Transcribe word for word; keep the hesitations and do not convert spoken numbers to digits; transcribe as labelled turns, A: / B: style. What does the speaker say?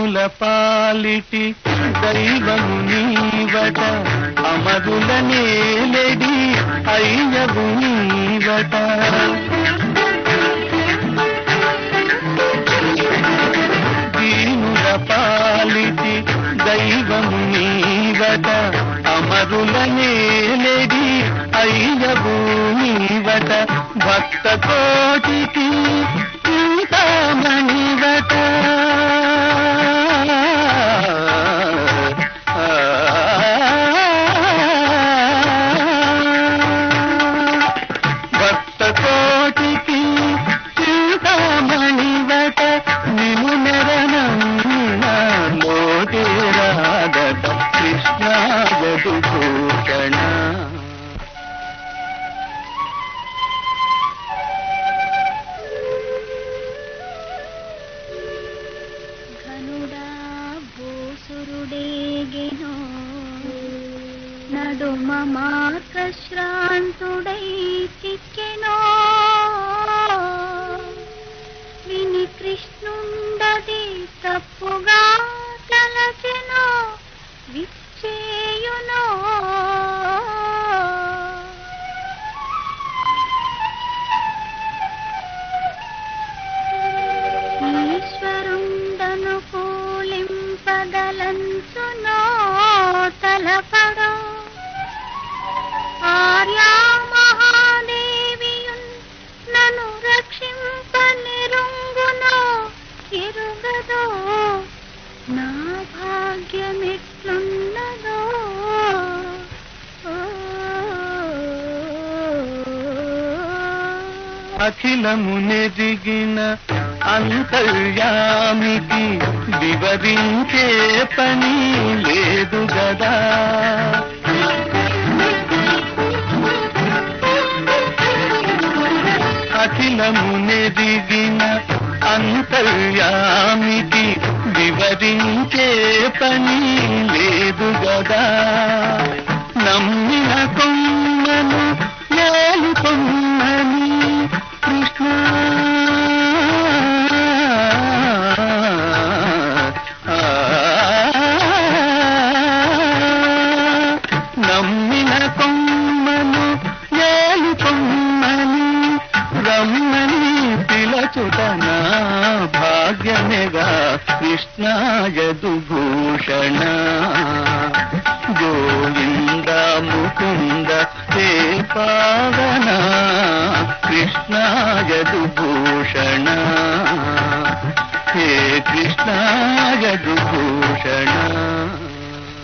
A: దీనుల పాలిటి దైవము నీవట, అమరుల నేలెడి అయ్యవు నీవట. దీనుల పాలిటి దైవము నీవట, అమరుల నేలెడి అయ్యవు నీవట. భక్త కోటికి చింతామణివట. భక్త కోటికి చింతామణివట. నిను నెరనమ్మిన లోటే రాగట కృష్ణ యదుభూషణ.
B: నడుమ మార్గశ్రాంతుడై చిక్కెనో, విని కృష్ణుండది తప్పుగా తలచెనో, విచ్చేయునో. ఈశ్వరుండను కూలింపదలంచునో తలపడో. ఆర్యా మహాదేవియున్ నన్ను రక్షింపనిరుంగునో ఎరుగదో, నా భాగ్యమెట్లున్నదో.
A: అఖిలము నెదిగిన అంతర్యామికి వివరించే పని లేదు గదా. అఖిలము నెదిగిన అంతర్యామికి వివరించే పని లేదు గదా. నమ్మిన కొమ్మను ఏలు కొమ్మని కృష్ణ. నమ్మిన కొమ్మను ఏలు కొమ్మని రమ్మని పిలచుట నా భాగ్యమేగా కృష్ణ యదుభూషణ. గోవింద ముకుంద హే పావన కృష్ణ యదుభూషణ. హే కృష్ణ